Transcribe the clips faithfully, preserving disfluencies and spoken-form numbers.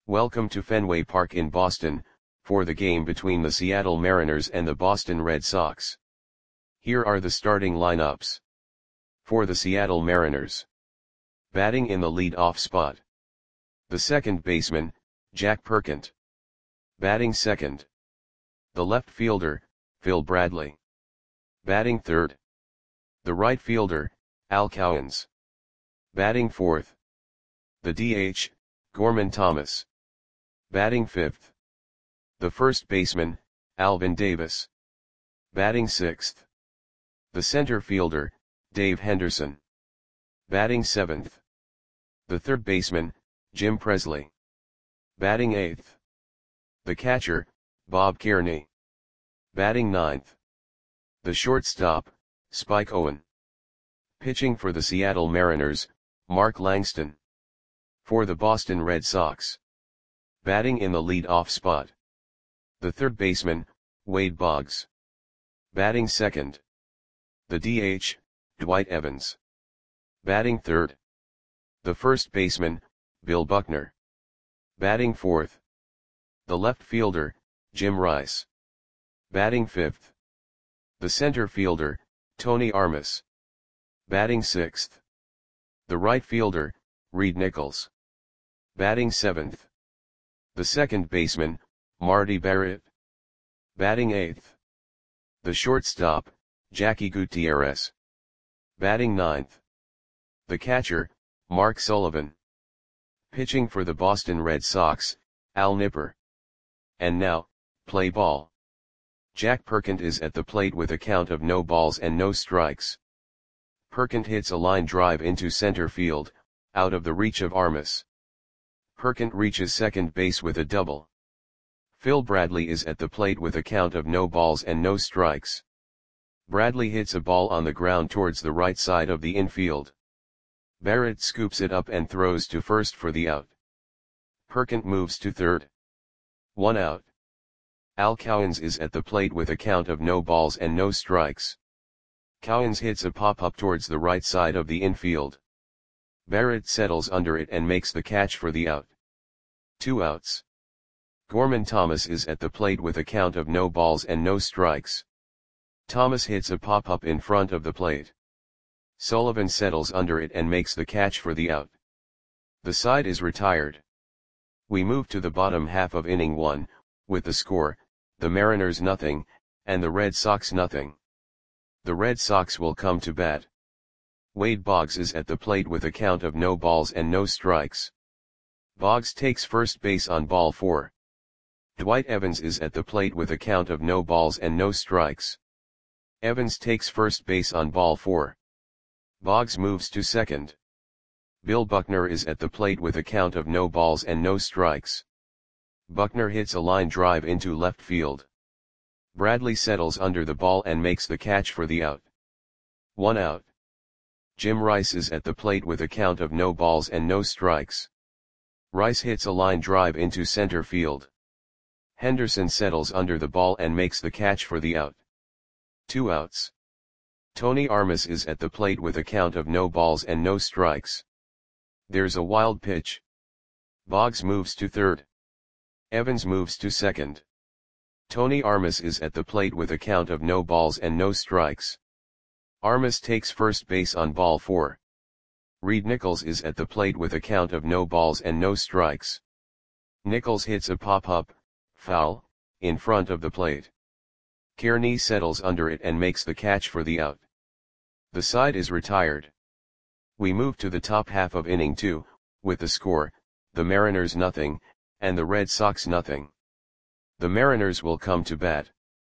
Welcome to Fenway Park in Boston, for the game between the Seattle Mariners and the Boston Red Sox. Here are the starting lineups. For the Seattle Mariners. Batting in the lead-off spot. The second baseman, Jack Perkent. Batting second. The left fielder, Phil Bradley. Batting third. The right fielder, Al Cowens. Batting fourth. The D H, Gorman Thomas. Batting fifth. The first baseman, Alvin Davis. Batting sixth. The center fielder, Dave Henderson. Batting seventh. The third baseman, Jim Presley. Batting eighth. The catcher, Bob Kearney. Batting ninth. The shortstop, Spike Owen. Pitching for the Seattle Mariners, Mark Langston. For the Boston Red Sox. Batting in the lead-off spot. The third baseman, Wade Boggs. Batting second. The D H, Dwight Evans. Batting third. The first baseman, Bill Buckner. Batting fourth. The left fielder, Jim Rice. Batting fifth. The center fielder, Tony Armas. Batting sixth. The right fielder, Reed Nichols. Batting seventh. The second baseman, Marty Barrett. Batting eighth. The shortstop, Jackie Gutierrez. Batting ninth. The catcher, Mark Sullivan. Pitching for the Boston Red Sox, Al Nipper. And now, play ball. Jack Perkent is at the plate with a count of no balls and no strikes. Perkent hits a line drive into center field, out of the reach of Armas. Perkent reaches second base with a double. Phil Bradley is at the plate with a count of no balls and no strikes. Bradley hits a ball on the ground towards the right side of the infield. Barrett scoops it up and throws to first for the out. Perkent moves to third. One out. Al Cowens is at the plate with a count of no balls and no strikes. Cowens hits a pop-up towards the right side of the infield. Barrett settles under it and makes the catch for the out. Two outs. Gorman Thomas is at the plate with a count of no balls and no strikes. Thomas hits a pop-up in front of the plate. Sullivan settles under it and makes the catch for the out. The side is retired. We move to the bottom half of inning one, with the score, the Mariners nothing, and the Red Sox nothing. The Red Sox will come to bat. Wade Boggs is at the plate with a count of no balls and no strikes. Boggs takes first base on ball four. Dwight Evans is at the plate with a count of no balls and no strikes. Evans takes first base on ball four. Boggs moves to second. Bill Buckner is at the plate with a count of no balls and no strikes. Buckner hits a line drive into left field. Bradley settles under the ball and makes the catch for the out. One out. Jim Rice is at the plate with a count of no balls and no strikes. Rice hits a line drive into center field. Henderson settles under the ball and makes the catch for the out. Two outs. Tony Armas is at the plate with a count of no balls and no strikes. There's a wild pitch. Boggs moves to third. Evans moves to second. Tony Armas is at the plate with a count of no balls and no strikes. Armas takes first base on ball four. Reed Nichols is at the plate with a count of no balls and no strikes. Nichols hits a pop-up, foul, in front of the plate. Kearney settles under it and makes the catch for the out. The side is retired. We move to the top half of inning two, with the score, the Mariners nothing, and the Red Sox nothing. The Mariners will come to bat.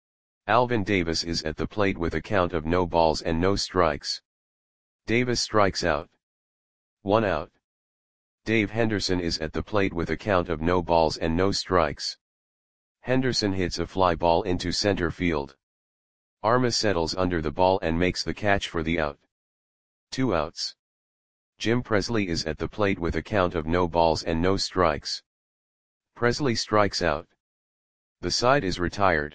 Alvin Davis is at the plate with a count of no balls and no strikes. Davis strikes out. One out. Dave Henderson is at the plate with a count of no balls and no strikes. Henderson hits a fly ball into center field. Armas settles under the ball and makes the catch for the out. Two outs. Jim Presley is at the plate with a count of no balls and no strikes. Presley strikes out. The side is retired.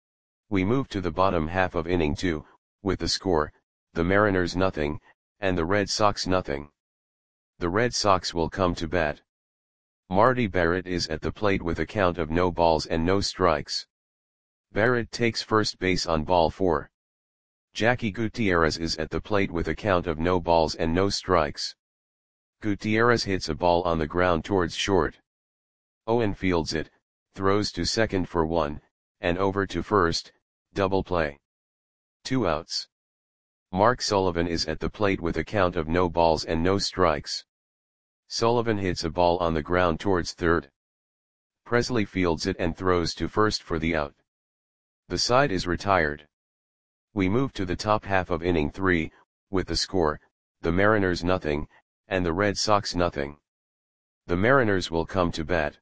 We move to the bottom half of inning two, with the score, the Mariners nothing, and the Red Sox nothing. The Red Sox will come to bat. Marty Barrett is at the plate with a count of no balls and no strikes. Barrett takes first base on ball four. Jackie Gutierrez is at the plate with a count of no balls and no strikes. Gutierrez hits a ball on the ground towards short. Owen fields it, throws to second for one, and over to first, double play. Two outs. Mark Sullivan is at the plate with a count of no balls and no strikes. Sullivan hits a ball on the ground towards third. Presley fields it and throws to first for the out. The side is retired. We move to the top half of inning three, with the score, the Mariners nothing, and the Red Sox nothing. The Mariners will come to bat.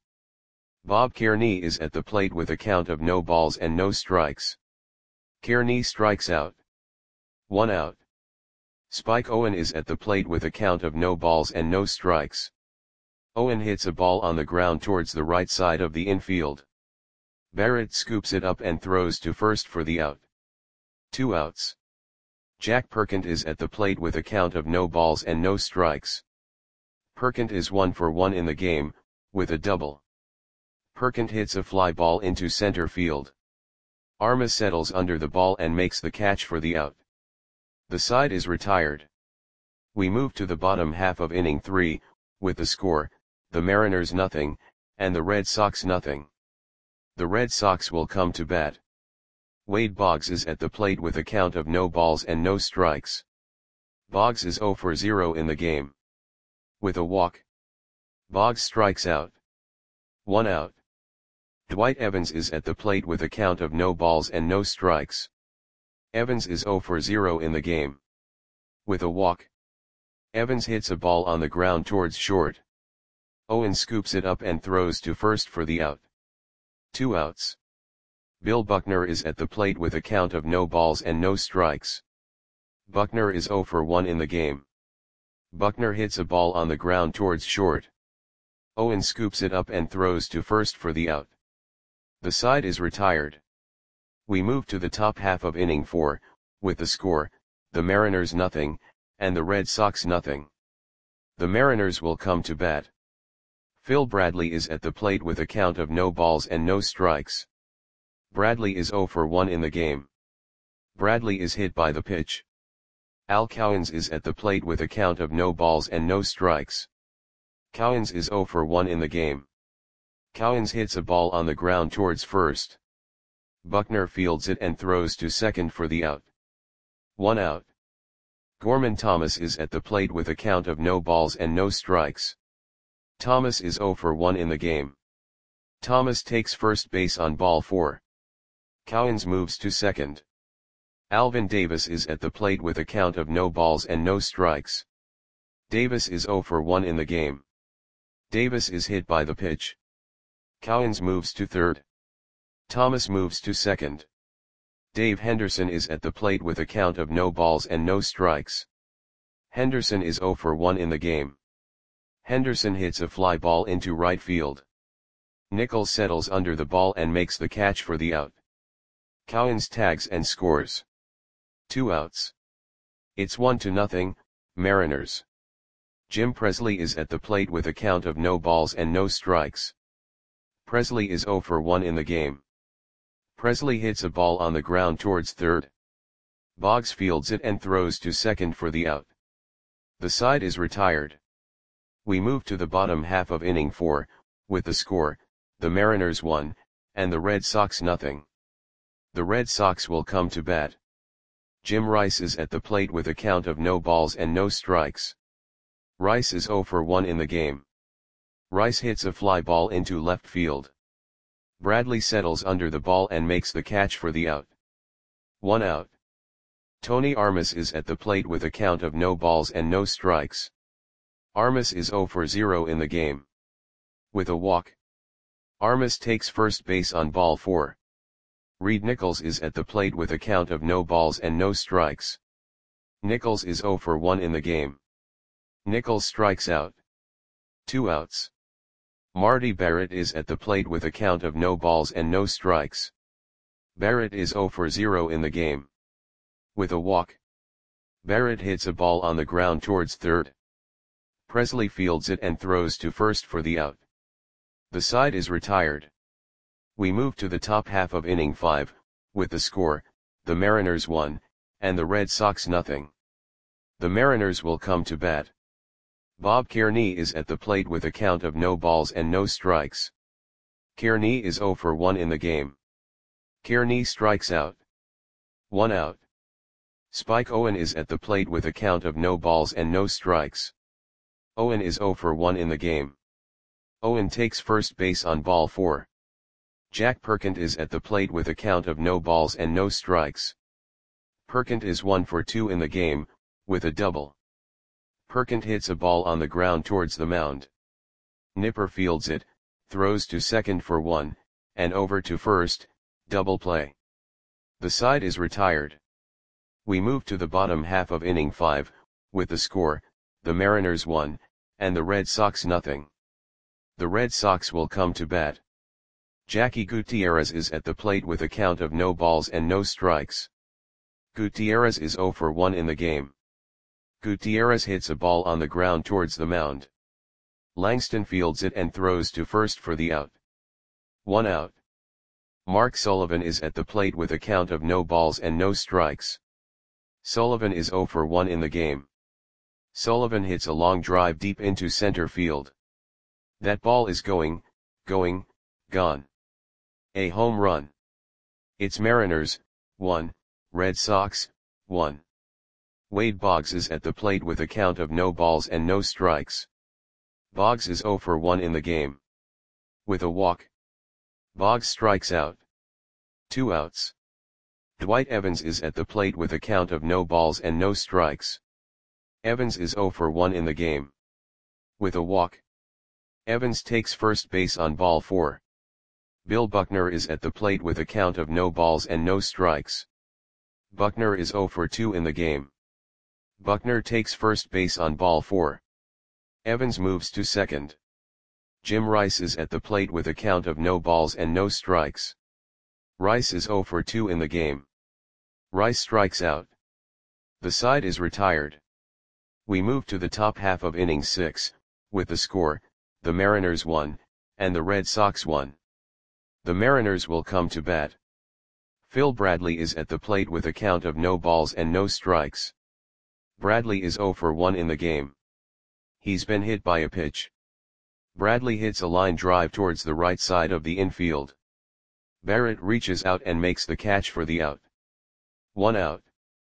Bob Kearney is at the plate with a count of no balls and no strikes. Kearney strikes out. One out. Spike Owen is at the plate with a count of no balls and no strikes. Owen hits a ball on the ground towards the right side of the infield. Barrett scoops it up and throws to first for the out. Two outs. Jack Perkins is at the plate with a count of no balls and no strikes. Perkins is one for one in the game, with a double. Perkins hits a fly ball into center field. Armas settles under the ball and makes the catch for the out. The side is retired. We move to the bottom half of inning three, with the score, the Mariners nothing, and the Red Sox nothing. The Red Sox will come to bat. Wade Boggs is at the plate with a count of no balls and no strikes. Boggs is zero for zero in the game. With a walk. Boggs strikes out. One out. Dwight Evans is at the plate with a count of no balls and no strikes. Evans is zero for zero in the game. With a walk. Evans hits a ball on the ground towards short. Owen scoops it up and throws to first for the out. Two outs. Bill Buckner is at the plate with a count of no balls and no strikes. Buckner is zero for one in the game. Buckner hits a ball on the ground towards short. Owen scoops it up and throws to first for the out. The side is retired. We move to the top half of inning four, with the score, the Mariners nothing, and the Red Sox nothing. The Mariners will come to bat. Phil Bradley is at the plate with a count of no balls and no strikes. Bradley is zero for one in the game. Bradley is hit by the pitch. Al Cowens is at the plate with a count of no balls and no strikes. Cowens is zero for one in the game. Cowens hits a ball on the ground towards first. Buckner fields it and throws to second for the out. One out. Gorman Thomas is at the plate with a count of no balls and no strikes. Thomas is zero for one in the game. Thomas takes first base on ball four. Cowens moves to second. Alvin Davis is at the plate with a count of no balls and no strikes. Davis is zero for one in the game. Davis is hit by the pitch. Cowens moves to third. Thomas moves to second. Dave Henderson is at the plate with a count of no balls and no strikes. Henderson is zero for one in the game. Henderson hits a fly ball into right field. Nichols settles under the ball and makes the catch for the out. Cowens tags and scores. Two outs. It's one to nothing, Mariners. Jim Presley is at the plate with a count of no balls and no strikes. Presley is zero for one in the game. Presley hits a ball on the ground towards third. Boggs fields it and throws to second for the out. The side is retired. We move to the bottom half of inning four, with the score, the Mariners one, and the Red Sox nothing. The Red Sox will come to bat. Jim Rice is at the plate with a count of no balls and no strikes. Rice is zero for one in the game. Rice hits a fly ball into left field. Bradley settles under the ball and makes the catch for the out. One out. Tony Armas is at the plate with a count of no balls and no strikes. Armas is zero for zero in the game. With a walk. Armas takes first base on ball four. Reed Nichols is at the plate with a count of no balls and no strikes. Nichols is zero for one in the game. Nichols strikes out. Two outs. Marty Barrett is at the plate with a count of no balls and no strikes. Barrett is zero for zero in the game. With a walk. Barrett hits a ball on the ground towards third. Presley fields it and throws to first for the out. The side is retired. We move to the top half of inning five, with the score, the Mariners one, and the Red Sox nothing. The Mariners will come to bat. Bob Kearney is at the plate with a count of no balls and no strikes. Kearney is oh for one in the game. Kearney strikes out. One out. Spike Owen is at the plate with a count of no balls and no strikes. Owen is oh for one in the game. Owen takes first base on ball four. Jack Perkins is at the plate with a count of no balls and no strikes. Perkins is one for two in the game, with a double. Perkins hits a ball on the ground towards the mound. Nipper fields it, throws to second for one, and over to first, double play. The side is retired. We move to the bottom half of inning five, with the score, the Mariners one, and the Red Sox nothing. The Red Sox will come to bat. Jackie Gutierrez is at the plate with a count of no balls and no strikes. Gutierrez is oh for one in the game. Gutierrez hits a ball on the ground towards the mound. Langston fields it and throws to first for the out. One out. Mark Sullivan is at the plate with a count of no balls and no strikes. Sullivan is oh for one in the game. Sullivan hits a long drive deep into center field. That ball is going, going, gone. A home run. It's Mariners, one, Red Sox, one. Wade Boggs is at the plate with a count of no balls and no strikes. Boggs is oh for one in the game. With a walk. Boggs strikes out. Two outs. Dwight Evans is at the plate with a count of no balls and no strikes. Evans is oh for one in the game. With a walk. Evans takes first base on ball four. Bill Buckner is at the plate with a count of no balls and no strikes. Buckner is oh for two in the game. Buckner takes first base on ball four. Evans moves to second. Jim Rice is at the plate with a count of no balls and no strikes. Rice is oh for two in the game. Rice strikes out. The side is retired. We move to the top half of inning six, with the score, the Mariners one, and the Red Sox one. The Mariners will come to bat. Phil Bradley is at the plate with a count of no balls and no strikes. Bradley is oh for one in the game. He's been hit by a pitch. Bradley hits a line drive towards the right side of the infield. Barrett reaches out and makes the catch for the out. One out.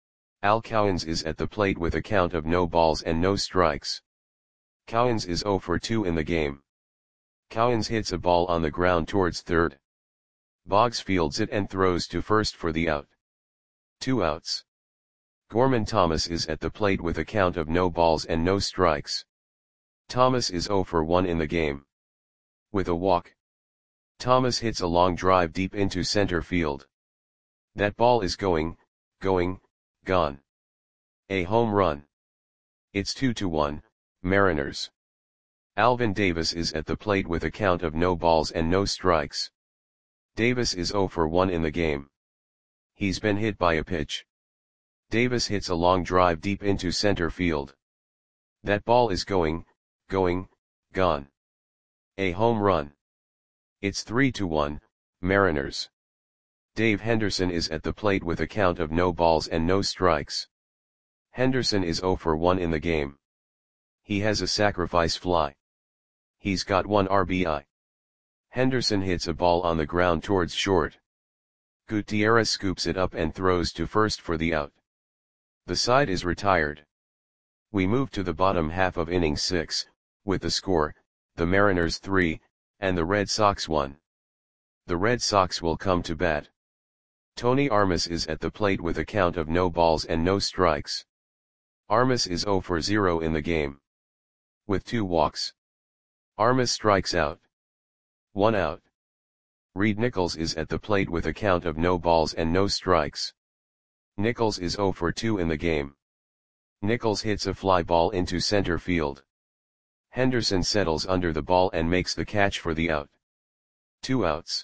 Al Cowens is at the plate with a count of no balls and no strikes. Cowens is oh for two in the game. Cowens hits a ball on the ground towards third. Boggs fields it and throws to first for the out. Two outs. Gorman Thomas is at the plate with a count of no balls and no strikes. Thomas is oh for one in the game. With a walk. Thomas hits a long drive deep into center field. That ball is going, going, gone. A home run. It's two to one, Mariners. Alvin Davis is at the plate with a count of no balls and no strikes. Davis is oh for one in the game. He's been hit by a pitch. Davis hits a long drive deep into center field. That ball is going, going, gone. A home run. It's three to one, Mariners. Dave Henderson is at the plate with a count of no balls and no strikes. Henderson is oh for one in the game. He has a sacrifice fly. He's got one R B I. Henderson hits a ball on the ground towards short. Gutierrez scoops it up and throws to first for the out. The side is retired. We move to the bottom half of inning six, with the score, the Mariners three, and the Red Sox one. The Red Sox will come to bat. Tony Armas is at the plate with a count of no balls and no strikes. Armas is oh for zero in the game. With two walks. Armas strikes out. One out. Reed Nichols is at the plate with a count of no balls and no strikes. Nichols is oh for two in the game. Nichols hits a fly ball into center field. Henderson settles under the ball and makes the catch for the out. Two outs.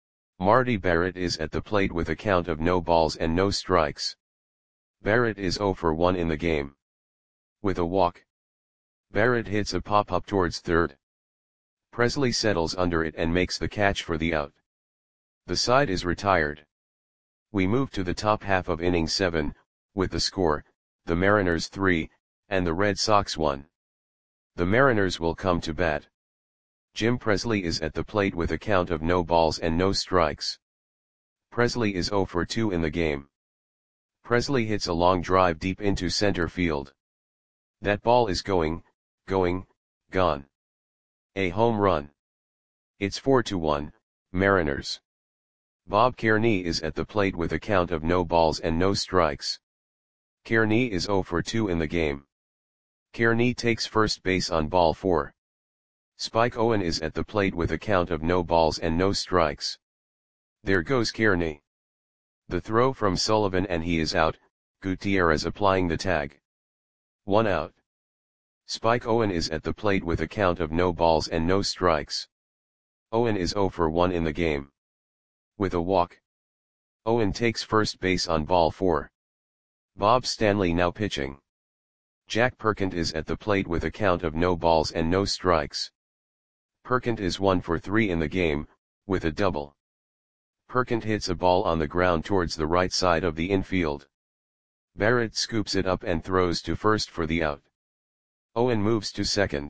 Marty Barrett is at the plate with a count of no balls and no strikes. Barrett is oh for one in the game. With a walk. Barrett hits a pop-up towards third. Presley settles under it and makes the catch for the out. The side is retired. We move to the top half of inning seven, with the score, the Mariners three, and the Red Sox one. The Mariners will come to bat. Jim Presley is at the plate with a count of no balls and no strikes. Presley is oh for two in the game. Presley hits a long drive deep into center field. That ball is going, going, gone. A home run. It's four to one, Mariners. Bob Kearney is at the plate with a count of no balls and no strikes. Kearney is oh for two in the game. Kearney takes first base on ball four. Spike Owen is at the plate with a count of no balls and no strikes. There goes Kearney. The throw from Sullivan and he is out, Gutierrez applying the tag. One out. Spike Owen is at the plate with a count of no balls and no strikes. Owen is oh for one in the game. With a walk. Owen takes first base on ball four. Bob Stanley now pitching. Jack Perkins is at the plate with a count of no balls and no strikes. Perkins is one for three in the game, with a double. Perkins hits a ball on the ground towards the right side of the infield. Barrett scoops it up and throws to first for the out. Owen moves to second.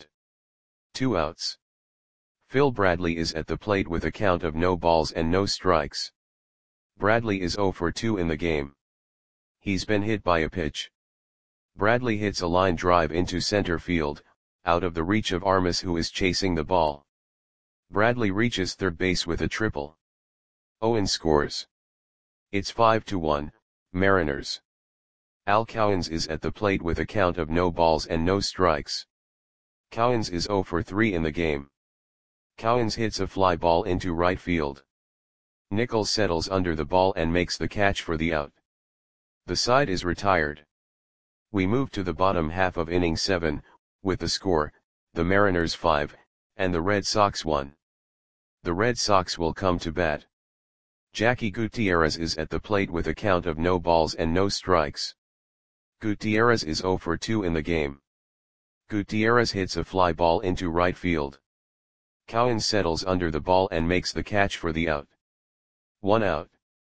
Two outs. Phil Bradley is at the plate with a count of no balls and no strikes. Bradley is oh for two in the game. He's been hit by a pitch. Bradley hits a line drive into center field, out of the reach of Armas who is chasing the ball. Bradley reaches third base with a triple. Owen scores. It's five to one, Mariners. Al Cowens is at the plate with a count of no balls and no strikes. Cowens is oh for three in the game. Cowens hits a fly ball into right field. Nichols settles under the ball and makes the catch for the out. The side is retired. We move to the bottom half of inning seven, with the score, the Mariners five, and the Red Sox one. The Red Sox will come to bat. Jackie Gutierrez is at the plate with a count of no balls and no strikes. Gutierrez is oh for two in the game. Gutierrez hits a fly ball into right field. Cowens settles under the ball and makes the catch for the out. One out.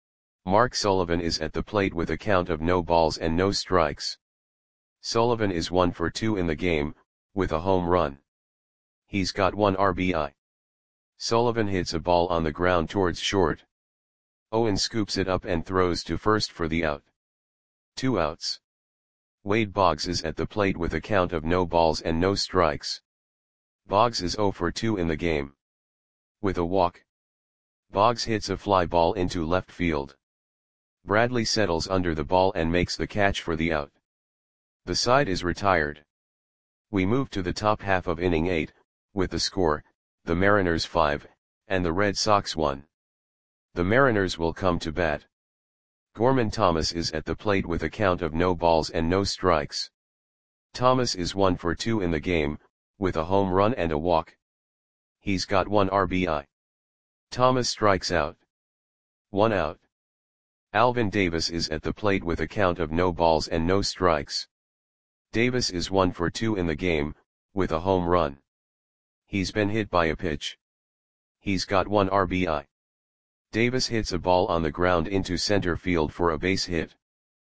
Mark Sullivan is at the plate with a count of no balls and no strikes. Sullivan is one for two in the game, with a home run. He's got one R B I. Sullivan hits a ball on the ground towards short. Owen scoops it up and throws to first for the out. Two outs. Wade Boggs is at the plate with a count of no balls and no strikes. Boggs is oh for two in the game. With a walk. Boggs hits a fly ball into left field. Bradley settles under the ball and makes the catch for the out. The side is retired. We move to the top half of inning eight, with the score, the Mariners five, and the Red Sox one. The Mariners will come to bat. Gorman Thomas is at the plate with a count of no balls and no strikes. Thomas is one for two in the game, with a home run and a walk. He's got one R B I. Thomas strikes out. One out. Alvin Davis is at the plate with a count of no balls and no strikes. Davis is one for two in the game, with a home run. He's been hit by a pitch. He's got one R B I. Davis hits a ball on the ground into center field for a base hit.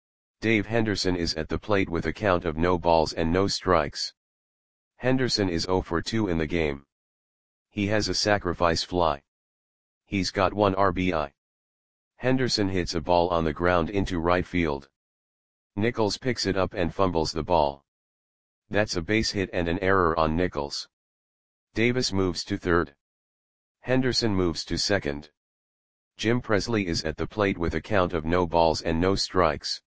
Dave Henderson is at the plate with a count of no balls and no strikes. Henderson is oh for two in the game. He has a sacrifice fly. He's got one R B I. Henderson hits a ball on the ground into right field. Nichols picks it up and fumbles the ball. That's a base hit and an error on Nichols. Davis moves to third. Henderson moves to second. Jim Presley is at the plate with a count of no balls and no strikes.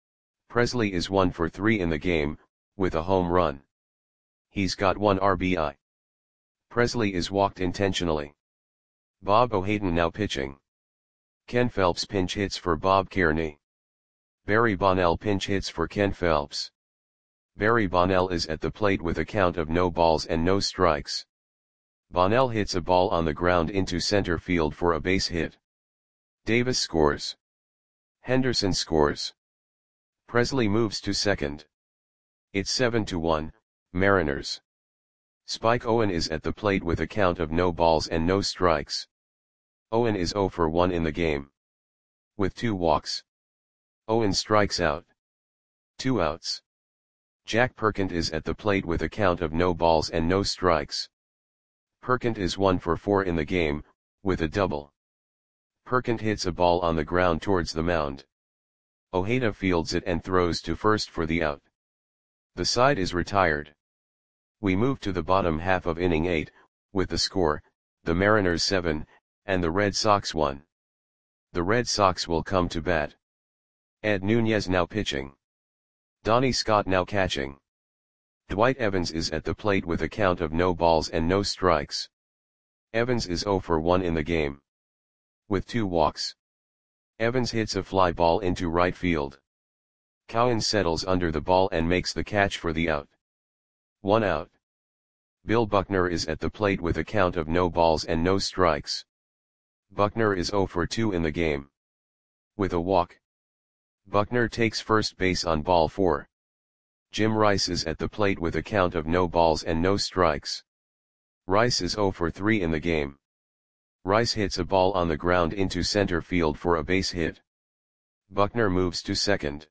Presley is one for three in the game, with a home run. He's got one R B I. Presley is walked intentionally. Bob O'Haden now pitching. Ken Phelps pinch hits for Bob Kearney. Barry Bonnell pinch hits for Ken Phelps. Barry Bonnell is at the plate with a count of no balls and no strikes. Bonnell hits a ball on the ground into center field for a base hit. Davis scores. Henderson scores. Presley moves to second. It's seven to one, Mariners. Spike Owen is at the plate with a count of no balls and no strikes. Owen is zero for one in the game. With two walks. Owen strikes out. Two outs. Jack Perkins is at the plate with a count of no balls and no strikes. Perkins is one for four in the game, with a double. Perkins hits a ball on the ground towards the mound. Ojeda fields it and throws to first for the out. The side is retired. We move to the bottom half of inning eight, with the score, the Mariners seven, and the Red Sox one. The Red Sox will come to bat. Ed Nunez now pitching. Donnie Scott now catching. Dwight Evans is at the plate with a count of no balls and no strikes. Evans is zero for one in the game. With two walks. Evans hits a fly ball into right field. Cowan settles under the ball and makes the catch for the out. One out. Bill Buckner is at the plate with a count of no balls and no strikes. Buckner is zero for two in the game. With a walk. Buckner takes first base on ball four. Jim Rice is at the plate with a count of no balls and no strikes. Rice is zero for three in the game. Rice hits a ball on the ground into center field for a base hit. Buckner moves to second.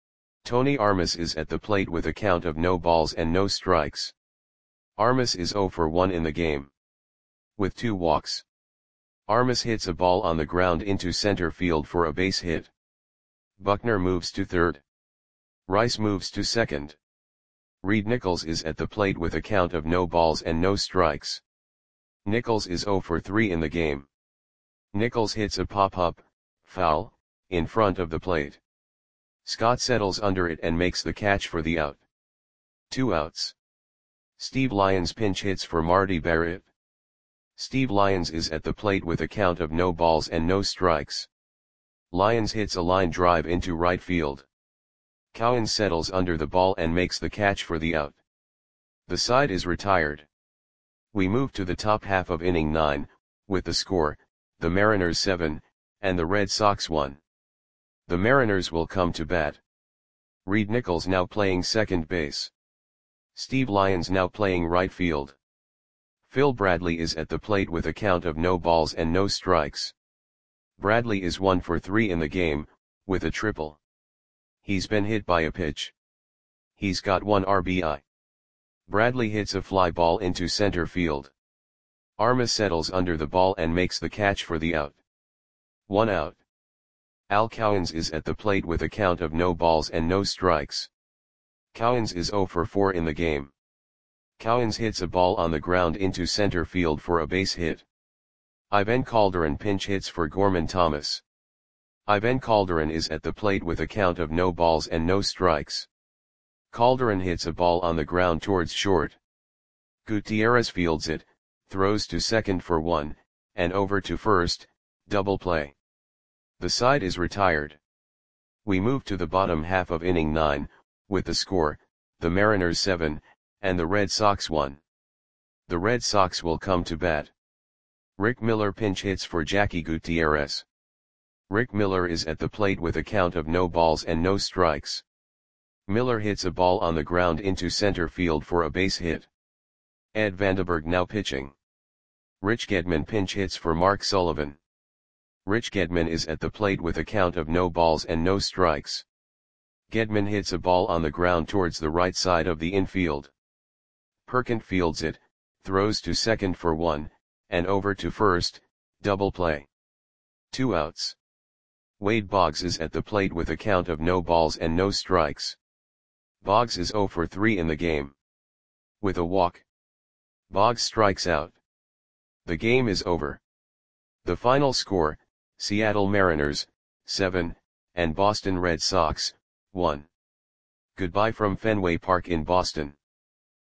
Tony Armas is at the plate with a count of no balls and no strikes. Armas is zero for one in the game. With two walks. Armas hits a ball on the ground into center field for a base hit. Buckner moves to third. Rice moves to second. Reed Nichols is at the plate with a count of no balls and no strikes. Nichols is zero for three in the game. Nichols hits a pop-up, foul, in front of the plate. Scott settles under it and makes the catch for the out. Two outs. Steve Lyons pinch hits for Marty Barrett. Steve Lyons is at the plate with a count of no balls and no strikes. Lyons hits a line drive into right field. Cowan settles under the ball and makes the catch for the out. The side is retired. We move to the top half of inning nine, with the score, the Mariners seven, and the Red Sox one. The Mariners will come to bat. Reed Nichols now playing second base. Steve Lyons now playing right field. Phil Bradley is at the plate with a count of no balls and no strikes. Bradley is one for three in the game, with a triple. He's been hit by a pitch. He's got one R B I. Bradley hits a fly ball into center field. Armas settles under the ball and makes the catch for the out. One out. Al Cowens is at the plate with a count of no balls and no strikes. Cowens is zero for four in the game. Cowens hits a ball on the ground into center field for a base hit. Ivan Calderon pinch hits for Gorman Thomas. Ivan Calderon is at the plate with a count of no balls and no strikes. Calderon hits a ball on the ground towards short. Gutierrez fields it, throws to second for one, and over to first, double play. The side is retired. We move to the bottom half of inning nine, with the score, the Mariners seven, and the Red Sox one. The Red Sox will come to bat. Rick Miller pinch hits for Jackie Gutierrez. Rick Miller is at the plate with a count of no balls and no strikes. Miller hits a ball on the ground into center field for a base hit. Ed Vandenberg now pitching. Rich Gedman pinch hits for Mark Sullivan. Rich Gedman is at the plate with a count of no balls and no strikes. Gedman hits a ball on the ground towards the right side of the infield. Perkins fields it, throws to second for one, and over to first, double play. Two outs. Wade Boggs is at the plate with a count of no balls and no strikes. Boggs is zero for three in the game. With a walk. Boggs strikes out. The game is over. The final score, Seattle Mariners, seven, and Boston Red Sox, one. Goodbye from Fenway Park in Boston.